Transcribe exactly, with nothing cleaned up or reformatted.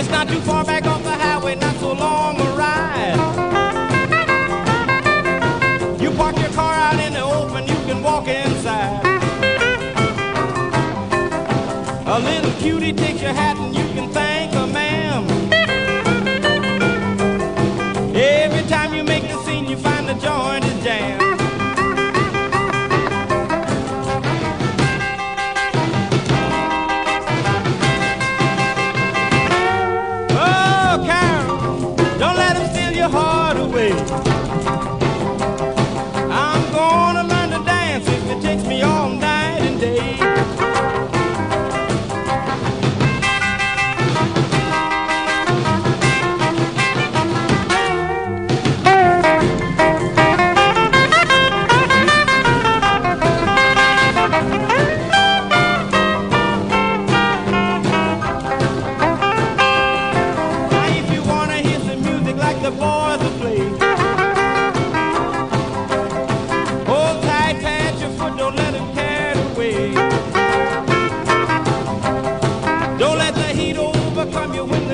It's not too far back off the highway, not so long a ride. You park your car out in the open, you can walk inside. A little cutie takes your hat and you can thank her, ma'am. Every time you make a scene, you find the joint is jammed. Oh, Carol, don't let him steal your heart away. I'm gonna learn to dance if it takes me all night and day. The boys will play. Hold tight, pat your foot, don't let him carry away. Don't let the heat overcome you when